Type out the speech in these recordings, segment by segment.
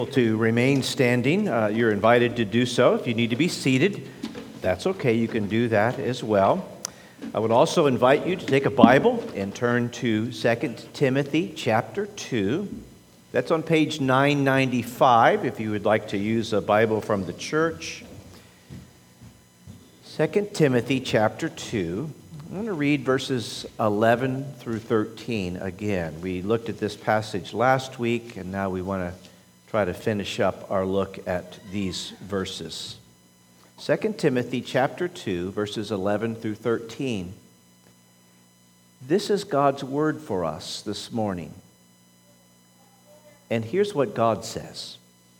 To remain standing, you're invited to do so. If you need to be seated, that's okay. You can do that as well. I would also invite you to take a Bible and turn to 2 Timothy chapter 2. That's on page 995 if you would like to use a Bible from the church. 2 Timothy chapter 2. I'm going to read verses 11 through 13 again. We looked at this passage last week, and now we want to try to finish up our look at these verses. 2 Timothy chapter 2, verses 11 through 13. This is God's word for us this morning. And here's what God says.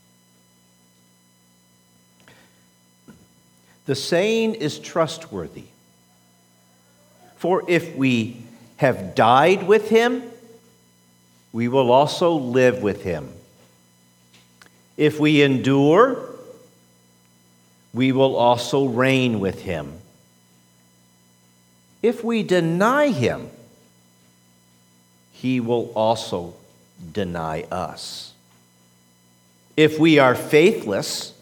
The saying is trustworthy. For if we have died with him, we will also live with him. If we endure, we will also reign with him. If we deny him, he will also deny us. If we are faithless,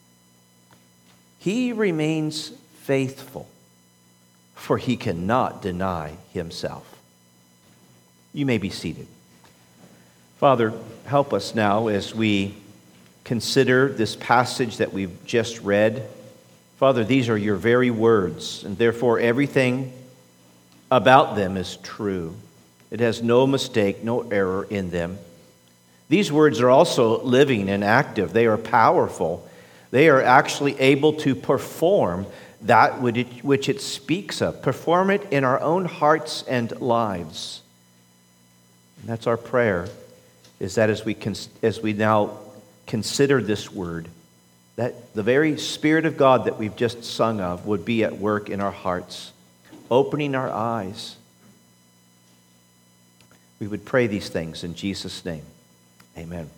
he remains faithful, for he cannot deny himself. You may be seated. Father, help us now as we consider this passage that we've just read. Father, these are your very words, and therefore everything about them is true. It has no mistake, no error in them. These words are also living and active. They are powerful. They are actually able to perform that which it speaks of. Perform it in our own hearts and lives. And that's our prayer, is that as we now consider this word, that the very Spirit of God that we've just sung of would be at work in our hearts, opening our eyes. We would pray these things in Jesus' name. Amen.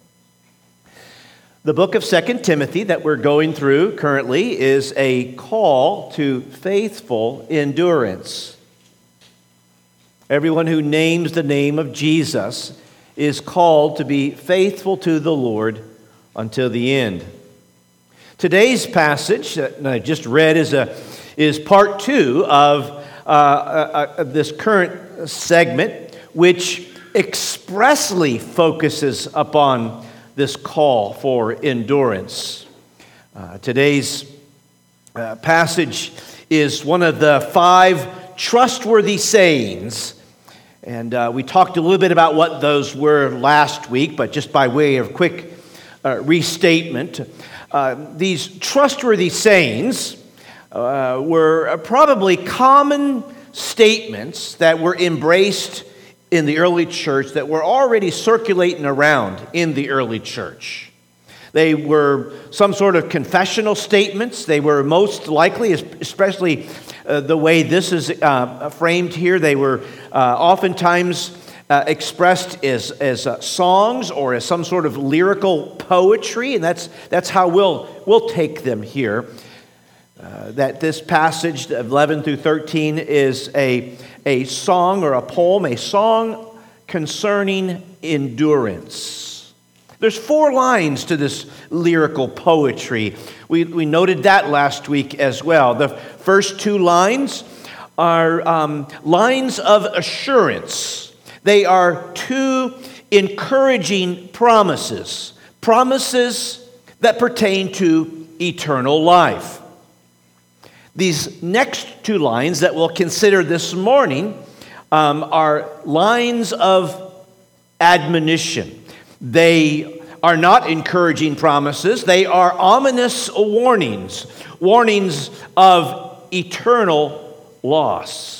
The book of 2 Timothy that we're going through currently is a call to faithful endurance. Everyone who names the name of Jesus is called to be faithful to the Lord until the end. Today's passage that I just read is part 2 of this current segment, which expressly focuses upon this call for endurance. Today's passage is one of the 5 trustworthy sayings. And we talked a little bit about what those were last week, but just by way of quick restatement, these trustworthy sayings were probably common statements that were embraced in the early church that were already circulating around in the early church. They were some sort of confessional statements. They were most likely, especially the way this is framed here, they were oftentimes expressed as songs or as some sort of lyrical poetry, and that's how we'll take them here. That this passage, 11 through 13, is a song or a poem, a song concerning endurance. There's 4 lines to this lyrical poetry. We noted that last week as well. The first 2 lines are lines of assurance. They are 2 encouraging promises that pertain to eternal life. These next 2 lines that we'll consider this morning are lines of admonition. They are not encouraging promises. They are ominous warnings of eternal loss.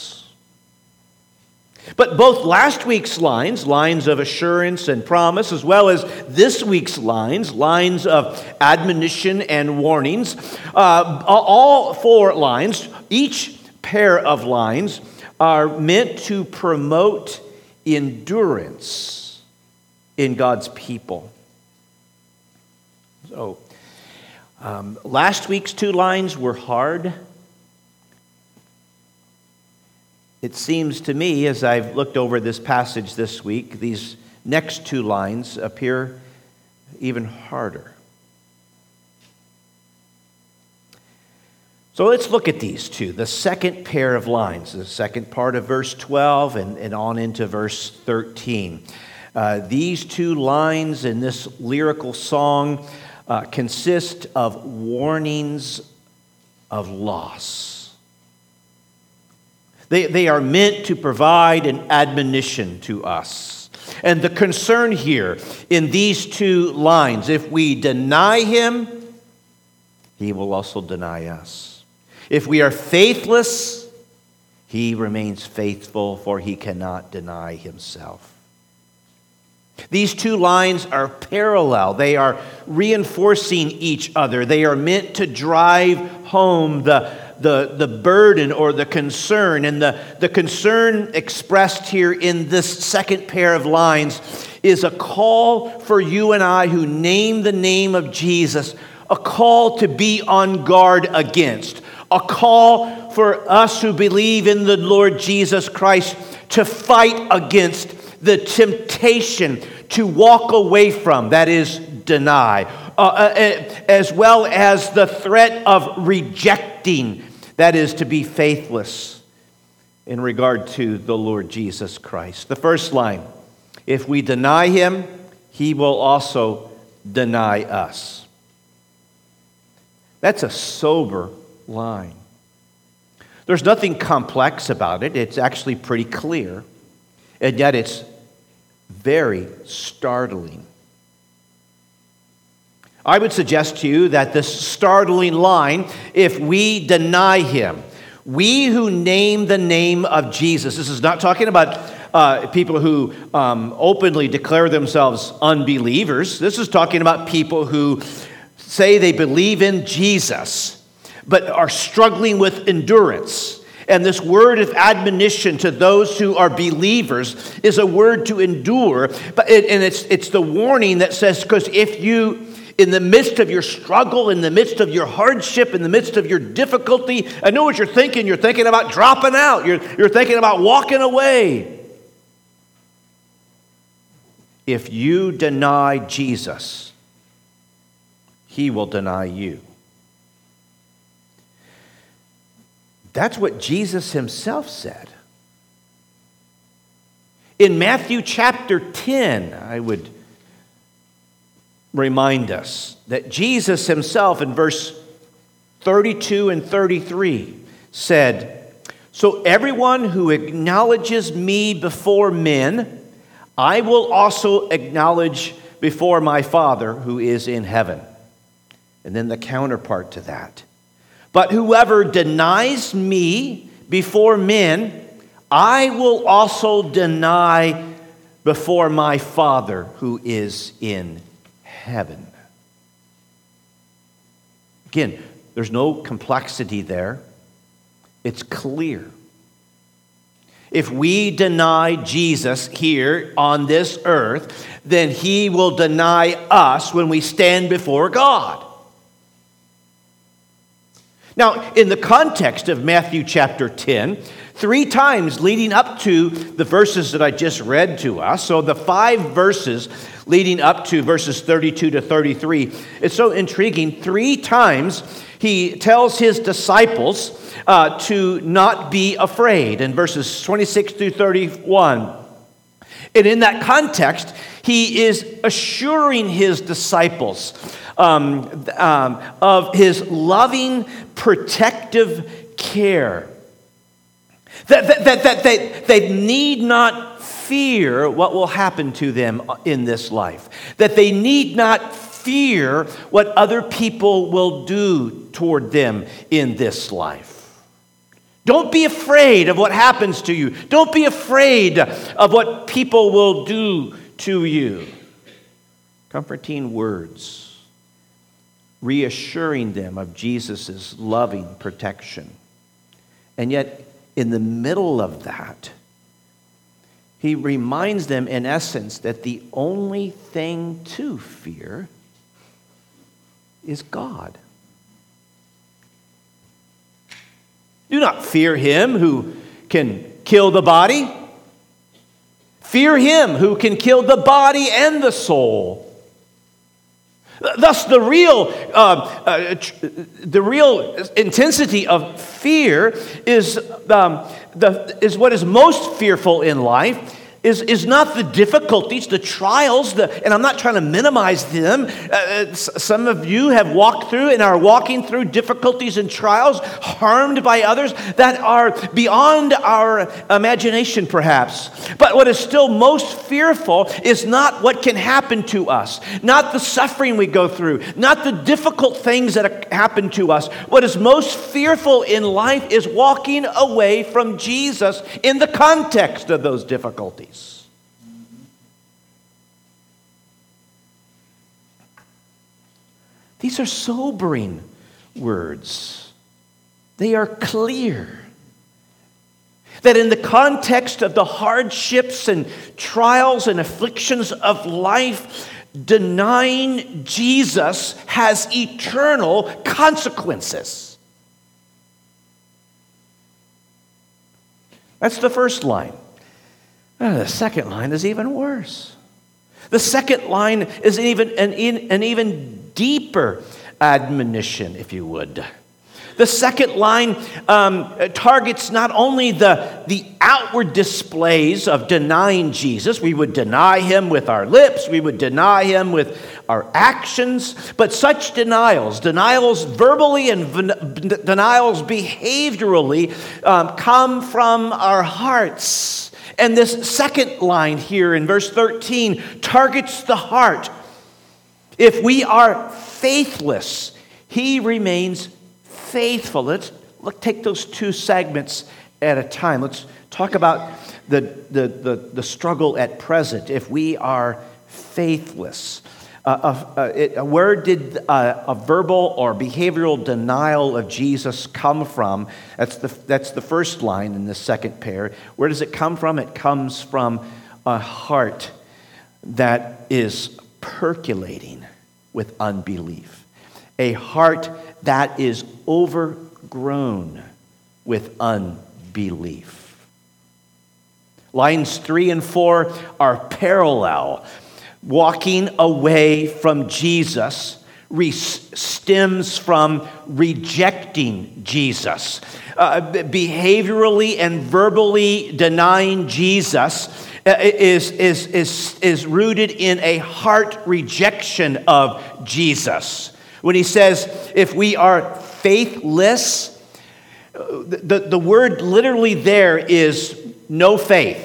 But both last week's lines of assurance and promise, as well as this week's lines of admonition and warnings, all 4 lines, each pair of lines, are meant to promote endurance in God's people. So, last week's 2 lines were hard. It seems to me, as I've looked over this passage this week, these next 2 lines appear even harder. So let's look at these two, the second pair of lines, the second part of verse 12 and on into verse 13. These two lines in this lyrical song consist of warnings of loss. They are meant to provide an admonition to us. And the concern here in these two lines, if we deny him, he will also deny us. If we are faithless, he remains faithful, for he cannot deny himself. These two lines are parallel. They are reinforcing each other. They are meant to drive home the burden or the concern. And the concern expressed here in this second pair of lines is a call for you and I who name the name of Jesus, a call to be on guard against. A call for us who believe in the Lord Jesus Christ to fight against the temptation to walk away from, that is, deny, as well as the threat of rejecting, that is, to be faithless in regard to the Lord Jesus Christ. The first line, if we deny him, he will also deny us. That's a sober line. There's nothing complex about it. It's actually pretty clear. And yet it's very startling. I would suggest to you that this startling line, if we deny him, we who name the name of Jesus, this is not talking about people who openly declare themselves unbelievers. This is talking about people who say they believe in Jesus, but are struggling with endurance. And this word of admonition to those who are believers is a word to endure. And it's the warning that says, because if you, in the midst of your struggle, in the midst of your hardship, in the midst of your difficulty, I know what you're thinking. You're thinking about dropping out. You're thinking about walking away. If you deny Jesus, he will deny you. That's what Jesus himself said. In Matthew chapter 10, I would remind us that Jesus himself in verse 32 and 33 said, "So everyone who acknowledges me before men, I will also acknowledge before my Father who is in heaven." And then the counterpart to that. "But whoever denies me before men, I will also deny before my Father who is in heaven." Again, there's no complexity there. It's clear. If we deny Jesus here on this earth, then he will deny us when we stand before God. Now, in the context of Matthew chapter 10, 3 times leading up to the verses that I just read to us, so the 5 verses leading up to verses 32 to 33, it's so intriguing. 3 times he tells his disciples to not be afraid in verses 26 through 31. And in that context, he is assuring his disciples of his loving, protective care. That they need not fear what will happen to them in this life. That they need not fear what other people will do toward them in this life. Don't be afraid of what happens to you. Don't be afraid of what people will do to you. Comforting words, reassuring them of Jesus' loving protection. And yet, in the middle of that, he reminds them, in essence, that the only thing to fear is God. Do not fear him who can kill the body. Fear him who can kill the body and the soul. Thus, the real intensity of fear is what is most fearful in life. Is not the difficulties, the trials, and I'm not trying to minimize them. Some of you have walked through and are walking through difficulties and trials, harmed by others that are beyond our imagination, perhaps. But what is still most fearful is not what can happen to us, not the suffering we go through, not the difficult things that happen to us. What is most fearful in life is walking away from Jesus in the context of those difficulties. These are sobering words. They are clear that in the context of the hardships and trials and afflictions of life, denying Jesus has eternal consequences. That's the first line. The second line is even worse. The second line is an even deeper admonition, if you would. The second line targets not only the outward displays of denying Jesus. We would deny him with our lips. We would deny him with our actions. But such denials verbally and denials behaviorally, come from our hearts. And this second line here in verse 13 targets the heart. If we are faithless, he remains faithful. Let's take those two segments at a time. Let's talk about the struggle at present. If we are faithless, where did a verbal or behavioral denial of Jesus come from? That's the first line in the second pair. Where does it come from? It comes from a heart that is percolating with unbelief. A heart that is overgrown with unbelief. Lines 3 and 4 are parallel. Walking away from Jesus stems from rejecting Jesus. Behaviorally and verbally denying Jesus is rooted in a heart rejection of Jesus. When he says, if we are faithless, the word literally there is no faith.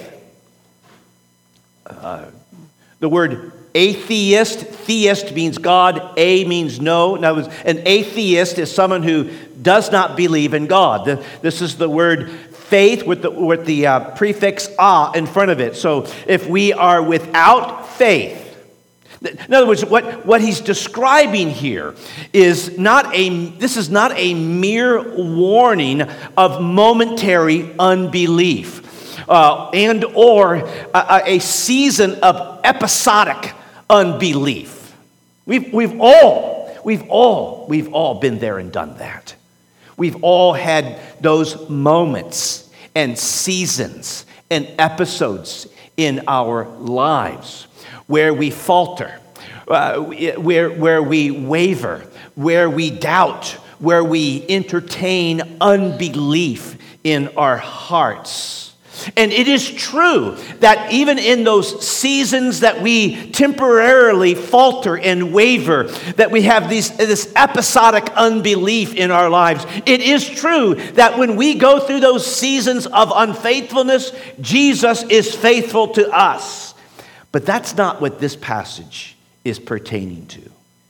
The word atheist, theist means God, a means no. In other words, an atheist is someone who does not believe in God. This is the word faith with the prefix "a" in front of it. So if we are without faith, in other words, what he's describing here is this is not a mere warning of momentary unbelief. And or a season of episodic unbelief. We've all been there and done that. We've all had those moments and seasons and episodes in our lives where we falter, where we waver, where we doubt, where we entertain unbelief in our hearts. And it is true that even in those seasons that we temporarily falter and waver, that we have this episodic unbelief in our lives, it is true that when we go through those seasons of unfaithfulness, Jesus is faithful to us. But that's not what this passage is pertaining to.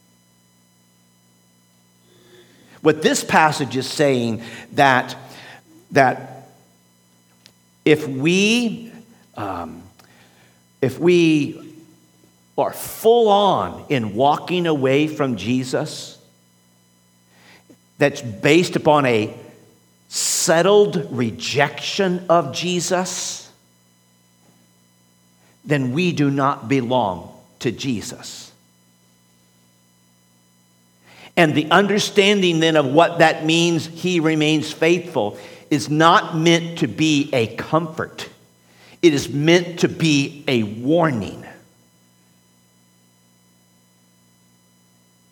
What this passage is saying that if we are full on in walking away from Jesus, that's based upon a settled rejection of Jesus, then we do not belong to Jesus. And the understanding then of what that means, he remains faithful, is not meant to be a comfort. It is meant to be a warning.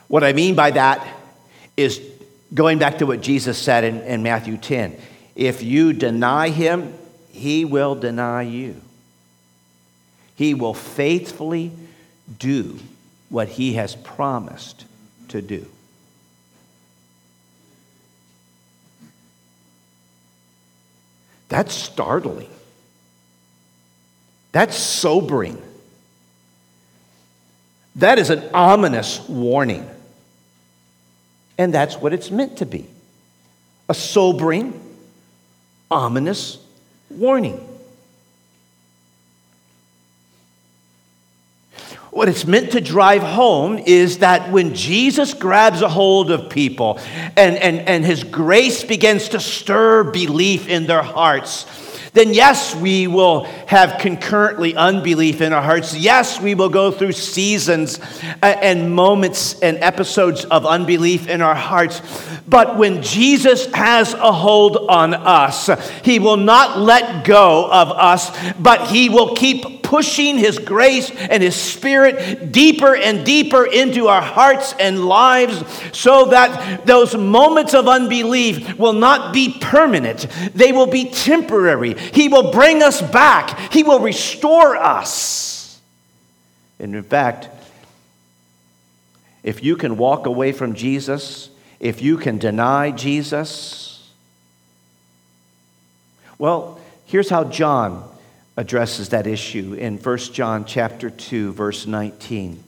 What I mean by that is going back to what Jesus said in Matthew 10. If you deny him, he will deny you. He will faithfully do what he has promised to do. That's startling. That's sobering. That is an ominous warning. And that's what it's meant to be. A sobering, ominous warning. What it's meant to drive home is that when Jesus grabs a hold of people and his grace begins to stir belief in their hearts, then yes, we will have concurrently unbelief in our hearts. Yes, we will go through seasons and moments and episodes of unbelief in our hearts. But when Jesus has a hold on us, he will not let go of us, but he will keep pushing his grace and his spirit deeper and deeper into our hearts and lives so that those moments of unbelief will not be permanent. They will be temporary. He will bring us back. He will restore us. And in fact, if you can walk away from Jesus, if you can deny Jesus, well, here's how John addresses that issue in 1 John chapter 2, verse 19.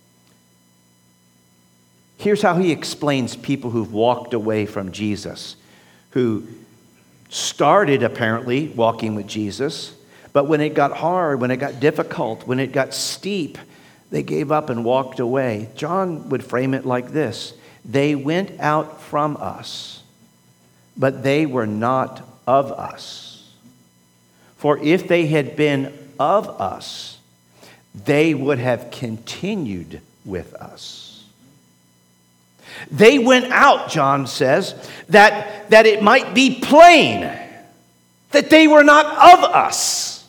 Here's how he explains people who've walked away from Jesus, who started apparently walking with Jesus, but when it got hard, when it got difficult, when it got steep, they gave up and walked away. John would frame it like this: they went out from us, but they were not of us. For if they had been of us, they would have continued with us. They went out, John says, that it might be plain that they were not of us.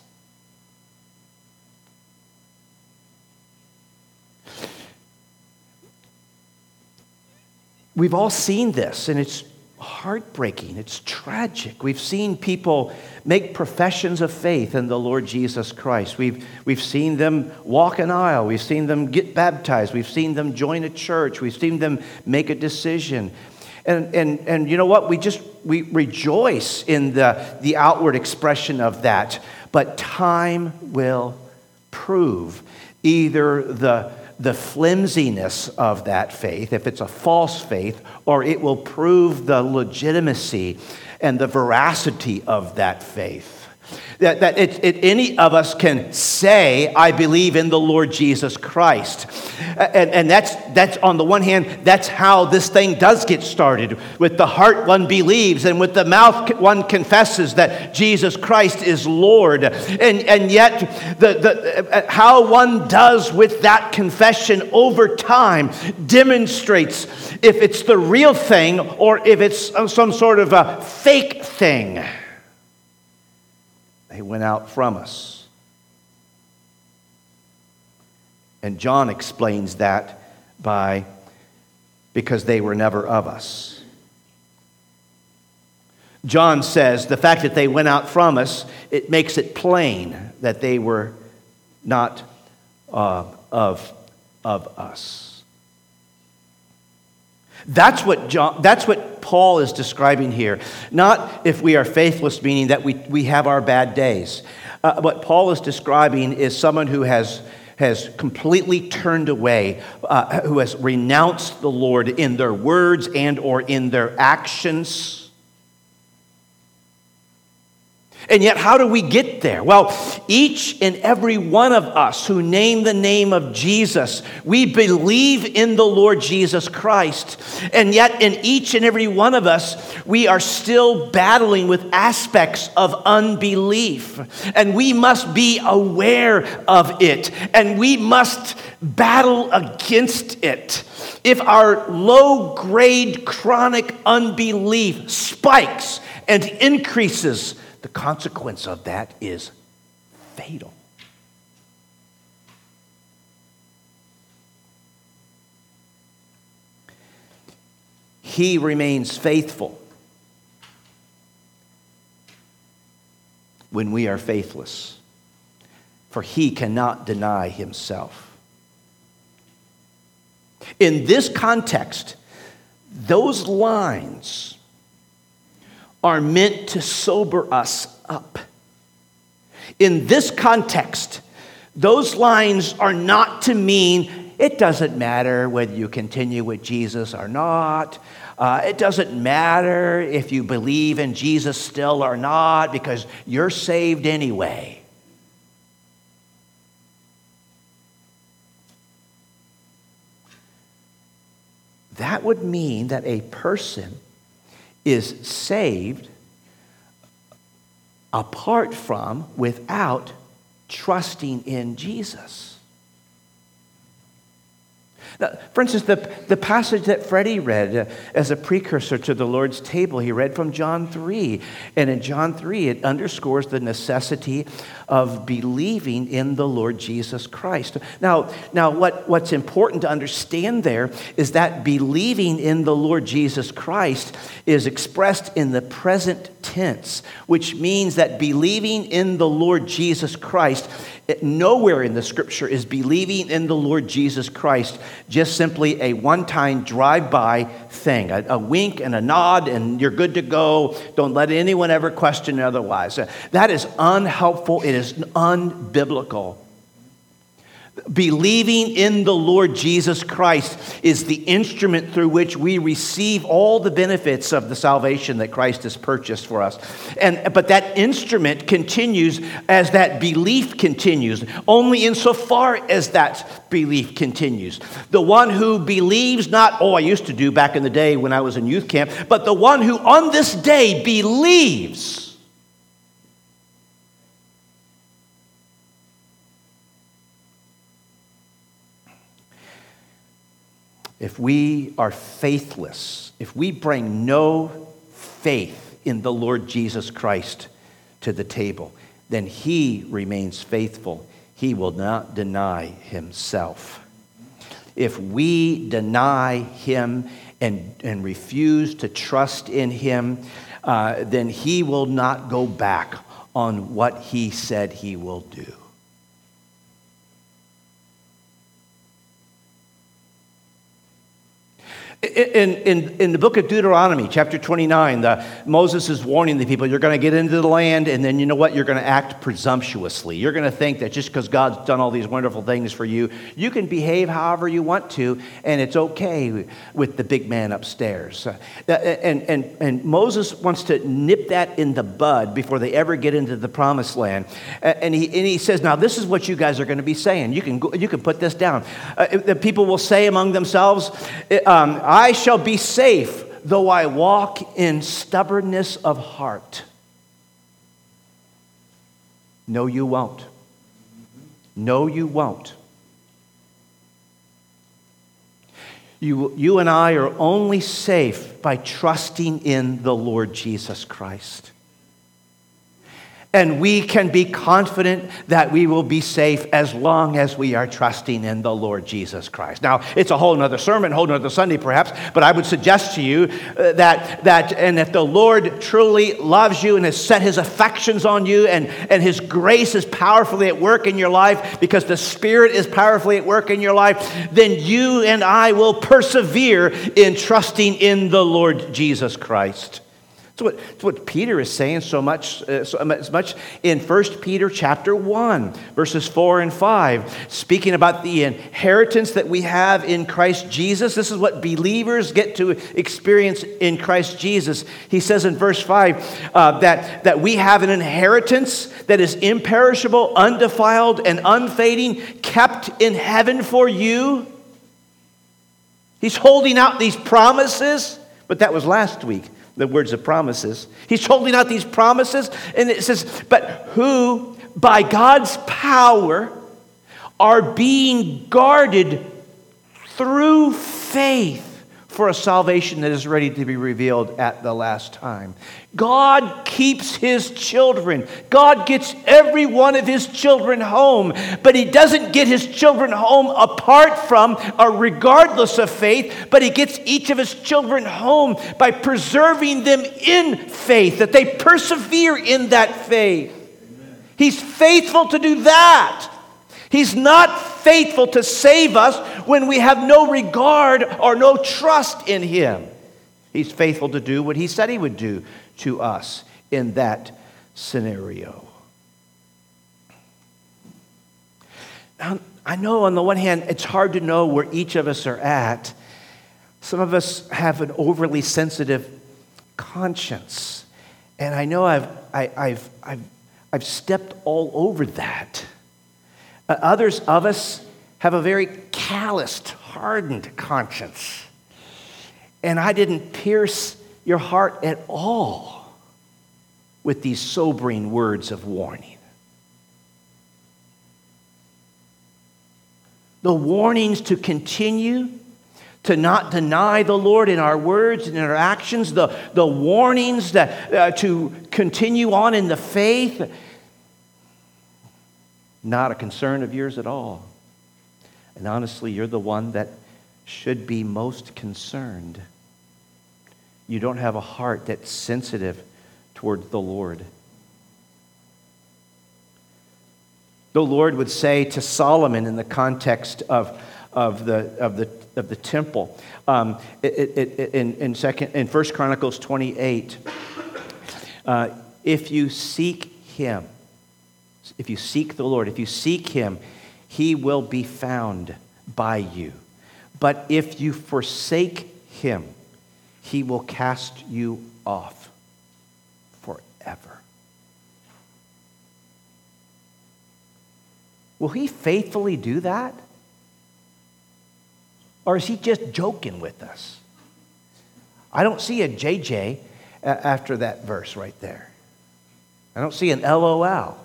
We've all seen this, and it's heartbreaking. It's tragic. We've seen people make professions of faith in the Lord Jesus Christ. We've seen them walk an aisle. We've seen them get baptized. We've seen them join a church. We've seen them make a decision. And you know what? We rejoice in the outward expression of that. But time will prove either the flimsiness of that faith, if it's a false faith, or it will prove the legitimacy and the veracity of that faith. That any of us can say, I believe in the Lord Jesus Christ. And that's on the one hand, that's how this thing does get started. With the heart one believes, and with the mouth one confesses that Jesus Christ is Lord. And yet, how one does with that confession over time demonstrates if it's the real thing or if it's some sort of a fake thing. They went out from us. And John explains that because they were never of us. John says the fact that they went out from us, it makes it plain that they were not of us. That's what Paul is describing here. Not if we are faithless, meaning that we have our bad days. What Paul is describing is someone who has completely turned away, who has renounced the Lord in their words and or in their actions. And yet, how do we get there? Well, each and every one of us who name the name of Jesus, we believe in the Lord Jesus Christ. And yet, in each and every one of us, we are still battling with aspects of unbelief. And we must be aware of it. And we must battle against it. If our low-grade chronic unbelief spikes and increases, the consequence of that is fatal. He remains faithful when we are faithless, for he cannot deny himself. In this context, those lines are meant to sober us up. In this context, those lines are not to mean it doesn't matter whether you continue with Jesus or not. It doesn't matter if you believe in Jesus still or not, because you're saved anyway. That would mean that a person is saved apart from, without trusting in Jesus. Now, for instance, the passage that Freddie read as a precursor to the Lord's table, he read from John 3. And in John 3, it underscores the necessity of believing in the Lord Jesus Christ. Now what's important to understand there is that believing in the Lord Jesus Christ is expressed in the present tense, which means that believing in the Lord Jesus Christ, nowhere in the Scripture is believing in the Lord Jesus Christ just simply a one-time drive-by thing, a wink and a nod, and you're good to go. Don't let anyone ever question otherwise. That is unhelpful. It is unbiblical. Believing in the Lord Jesus Christ is the instrument through which we receive all the benefits of the salvation that Christ has purchased for us. But that instrument continues as that belief continues, only insofar as that belief continues. The one who believes not, I used to do back in the day when I was in youth camp, but the one who on this day believes. If we are faithless, if we bring no faith in the Lord Jesus Christ to the table, then he remains faithful. He will not deny himself. If we deny him and refuse to trust in him, then he will not go back on what he said he will do. In the book of Deuteronomy, chapter 29, Moses is warning the people, you're going to get into the land, and then you know what? You're going to act presumptuously. You're going to think that just because God's done all these wonderful things for you, you can behave however you want to, and it's okay with the big man upstairs. And Moses wants to nip that in the bud before they ever get into the promised land. And he says, now this is what you guys are going to be saying. You can put this down. The people will say among themselves, I shall be safe, though I walk in stubbornness of heart. No, you won't. No, you won't. You and I are only safe by trusting in the Lord Jesus Christ. And we can be confident that we will be safe as long as we are trusting in the Lord Jesus Christ. Now, it's a whole other sermon, a whole other Sunday perhaps, but I would suggest to you that if the Lord truly loves you and has set his affections on you and his grace is powerfully at work in your life because the Spirit is powerfully at work in your life, then you and I will persevere in trusting in the Lord Jesus Christ. It's what Peter is saying so much in 1 Peter chapter 1, verses 4 and 5, speaking about the inheritance that we have in Christ Jesus. This is what believers get to experience in Christ Jesus. He says in verse 5 that we have an inheritance that is imperishable, undefiled, and unfading, kept in heaven for you. He's holding out these promises, but that was last week. The words of promises. He's holding out these promises, and it says, but who by God's power are being guarded through faith for a salvation that is ready to be revealed at the last time. God keeps his children. God gets every one of his children home, but he doesn't get his children home apart from or regardless of faith, but he gets each of his children home by preserving them in faith, that they persevere in that faith. He's faithful to do that. He's not faithful to save us when we have no regard or no trust in him. He's faithful to do what he said he would do to us in that scenario. Now, I know on the one hand, it's hard to know where each of us are at. Some of us have an overly sensitive conscience. And I know I've stepped all over that. Others of us have a very calloused, hardened conscience. And I didn't pierce your heart at all with these sobering words of warning. The warnings to continue, to not deny the Lord in our words and in our actions, the warnings that to continue on in the faith, not a concern of yours at all. And honestly, you're the one that should be most concerned. You don't have a heart that's sensitive toward the Lord. The Lord would say to Solomon in the context of the temple, in 1 Chronicles 28, if you seek him, if you seek the Lord, if you seek him, he will be found by you. But if you forsake him, he will cast you off forever. Will he faithfully do that? Or is he just joking with us? I don't see a JJ after that verse right there. I don't see an LOL.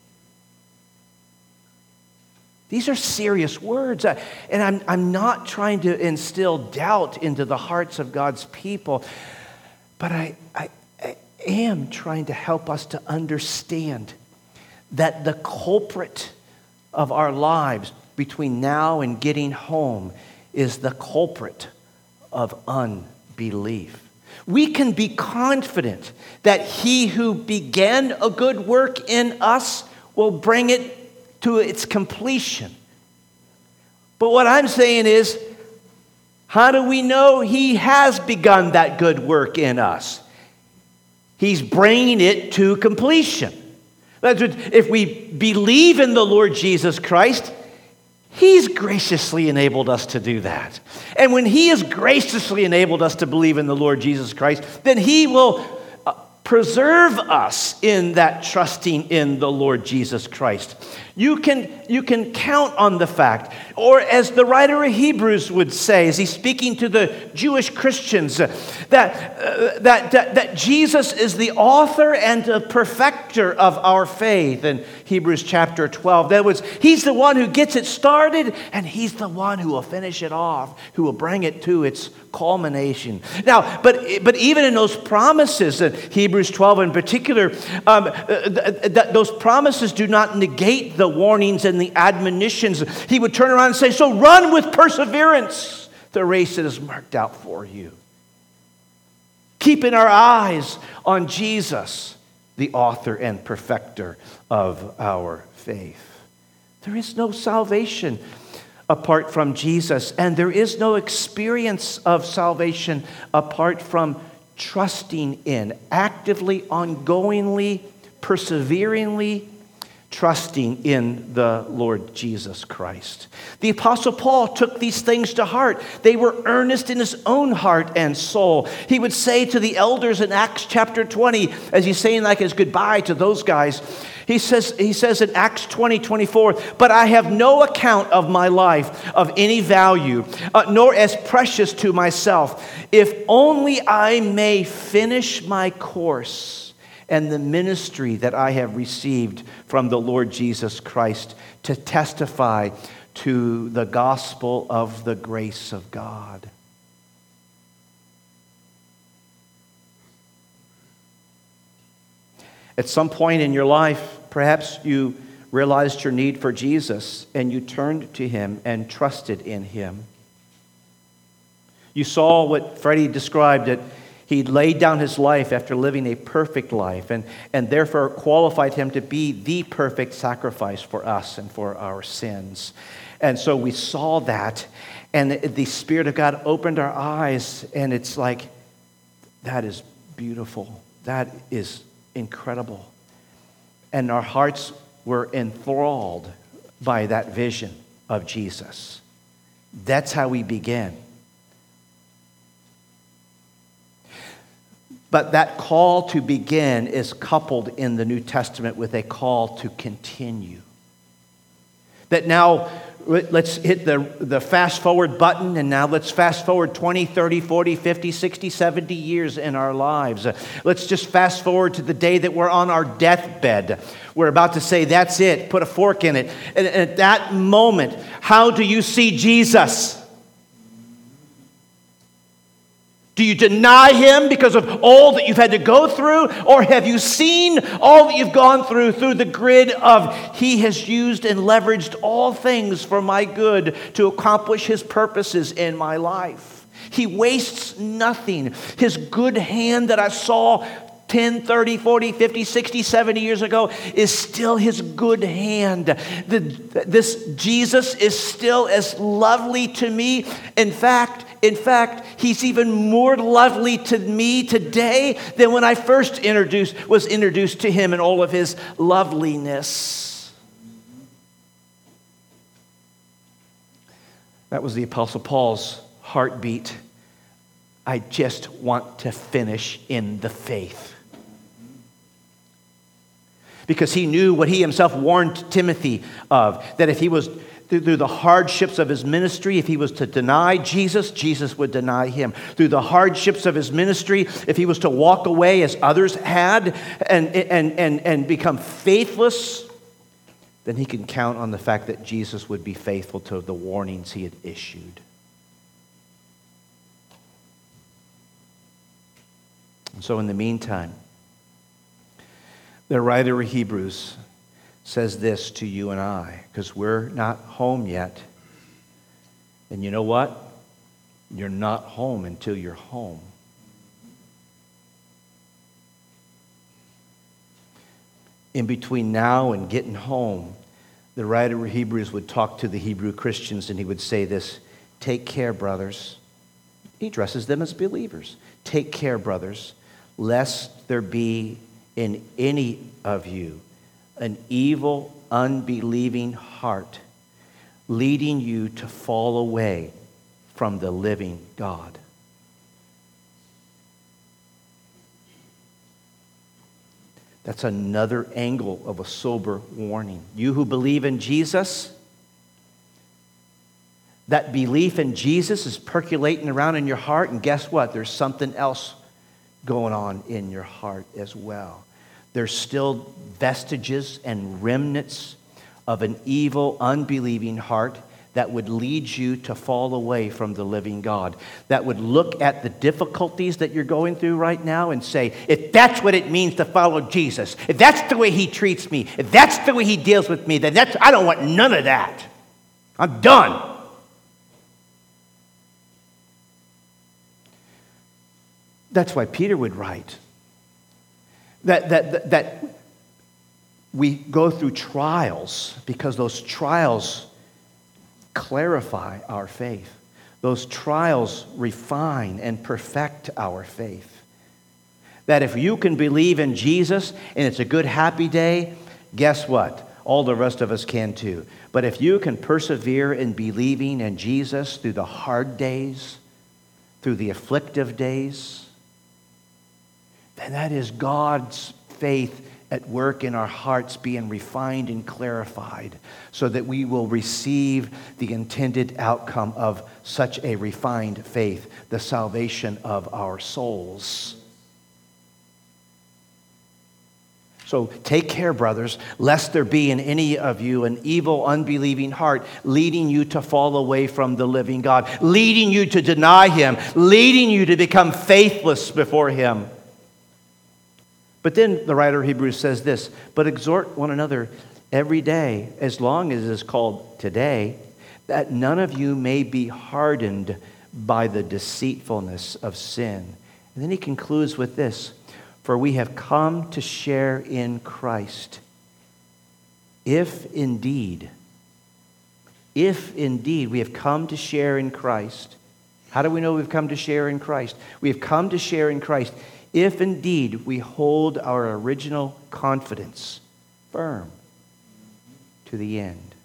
These are serious words. And I'm not trying to instill doubt into the hearts of God's people, but I am trying to help us to understand that the culprit of our lives between now and getting home is the culprit of unbelief. We can be confident that he who began a good work in us will bring it to its completion. But what I'm saying is, how do we know he has begun that good work in us? He's bringing it to completion. If we believe in the Lord Jesus Christ, he's graciously enabled us to do that. And when he has graciously enabled us to believe in the Lord Jesus Christ, then he will preserve us in that trusting in the Lord Jesus Christ. You can count on the fact, or as the writer of Hebrews would say, as he's speaking to the Jewish Christians, that Jesus is the author and the perfecter of our faith in Hebrews chapter 12. That was, he's the one who gets it started, and he's the one who will finish it off, who will bring it to its culmination. Now, but even in those promises, Hebrews 12 in particular, those promises do not negate the warnings and the admonitions. He would turn around and say, so run with perseverance the race that is marked out for you. Keeping our eyes on Jesus, the author and perfecter of our faith. There is no salvation apart from Jesus, and there is no experience of salvation apart from trusting in, actively, ongoingly, perseveringly trusting in the Lord Jesus Christ. The Apostle Paul took these things to heart. They were earnest in his own heart and soul. He would say to the elders in Acts chapter 20, as he's saying like his goodbye to those guys, he says in Acts 20:24, but I have no account of my life of any value, nor as precious to myself, if only I may finish my course and the ministry that I have received from the Lord Jesus Christ to testify to the gospel of the grace of God. At some point in your life, perhaps you realized your need for Jesus and you turned to him and trusted in him. You saw what Freddie described, that he laid down his life after living a perfect life and therefore qualified him to be the perfect sacrifice for us and for our sins. And so we saw that, and the Spirit of God opened our eyes, and it's like, that is beautiful. That is incredible. And our hearts were enthralled by that vision of Jesus. That's how we began. But that call to begin is coupled in the New Testament with a call to continue. That now, let's hit the fast forward button, and now let's fast forward 20, 30, 40, 50, 60, 70 years in our lives. Let's just fast forward to the day that we're on our deathbed. We're about to say, that's it, put a fork in it. And at that moment, how do you see Jesus? Do you deny him because of all that you've had to go through? Or have you seen all that you've gone through the grid of he has used and leveraged all things for my good to accomplish his purposes in my life? He wastes nothing. His good hand that I saw 10, 30, 40, 50, 60, 70 years ago is still his good hand. This Jesus is still as lovely to me. In fact, he's even more lovely to me today than when I first was introduced to him in all of his loveliness. That was the Apostle Paul's heartbeat. I just want to finish in the faith. Because he knew what he himself warned Timothy of, that if he was through the hardships of his ministry, if he was to deny Jesus, Jesus would deny him. Through the hardships of his ministry, if he was to walk away as others had and become faithless, then he can count on the fact that Jesus would be faithful to the warnings he had issued. And so in the meantime, the writer of Hebrews says this to you and I, because we're not home yet. And you know what? You're not home until you're home. In between now and getting home, the writer of Hebrews would talk to the Hebrew Christians and he would say this, take care, brothers. He addresses them as believers. Take care, brothers, lest there be in any of you an evil, unbelieving heart, leading you to fall away from the living God. That's another angle of a sober warning. You who believe in Jesus, that belief in Jesus is percolating around in your heart, and guess what? There's something else going on in your heart as well. There's still vestiges and remnants of an evil, unbelieving heart that would lead you to fall away from the living God. That would look at the difficulties that you're going through right now and say, if that's what it means to follow Jesus, if that's the way he treats me, if that's the way he deals with me, then I don't want none of that. I'm done. That's why Peter would write that we go through trials because those trials clarify our faith. Those trials refine and perfect our faith. That if you can believe in Jesus and it's a good, happy day, guess what? All the rest of us can too. But if you can persevere in believing in Jesus through the hard days, through the afflictive days, then that is God's faith at work in our hearts being refined and clarified so that we will receive the intended outcome of such a refined faith, the salvation of our souls. So take care, brothers, lest there be in any of you an evil, unbelieving heart leading you to fall away from the living God, leading you to deny him, leading you to become faithless before him. But then the writer of Hebrews says this, but exhort one another every day, as long as it is called today, that none of you may be hardened by the deceitfulness of sin. And then he concludes with this, for we have come to share in Christ. If indeed we have come to share in Christ. How do we know we've come to share in Christ? We have come to share in Christ if indeed we hold our original confidence firm to the end.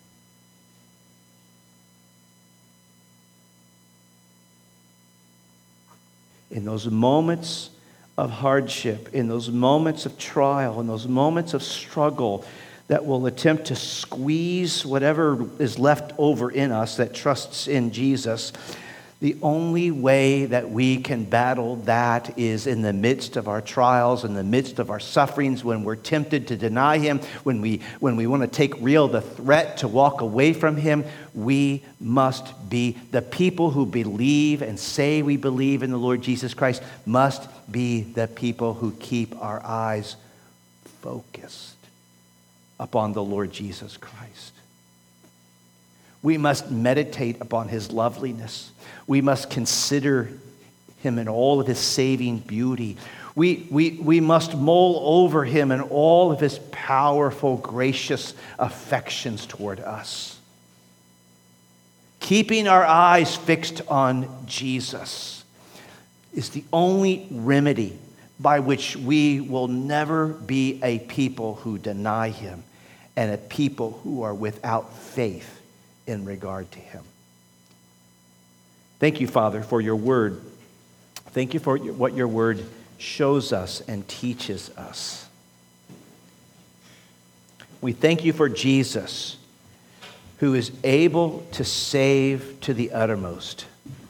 In those moments of hardship, in those moments of trial, in those moments of struggle that will attempt to squeeze whatever is left over in us that trusts in Jesus, the only way that we can battle that is in the midst of our trials, in the midst of our sufferings, when we're tempted to deny Him, when we want to take real the threat to walk away from Him. We must be the people who believe and say we believe in the Lord Jesus Christ, must be the people who keep our eyes focused upon the Lord Jesus Christ. We must meditate upon His loveliness. We must consider Him in all of His saving beauty. We must mull over Him in all of His powerful, gracious affections toward us. Keeping our eyes fixed on Jesus is the only remedy by which we will never be a people who deny Him and a people who are without faith in regard to Him. Thank you, Father, for your word. Thank you for what your word shows us and teaches us. We thank you for Jesus, who is able to save to the uttermost.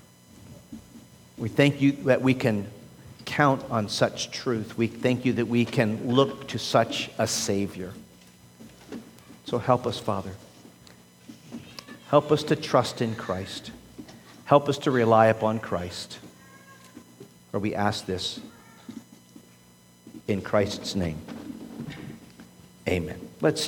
We thank you that we can count on such truth. We thank you that we can look to such a Savior. So help us, Father. Help us to trust in Christ. Help us to rely upon Christ. For we ask this in Christ's name. Amen. Let's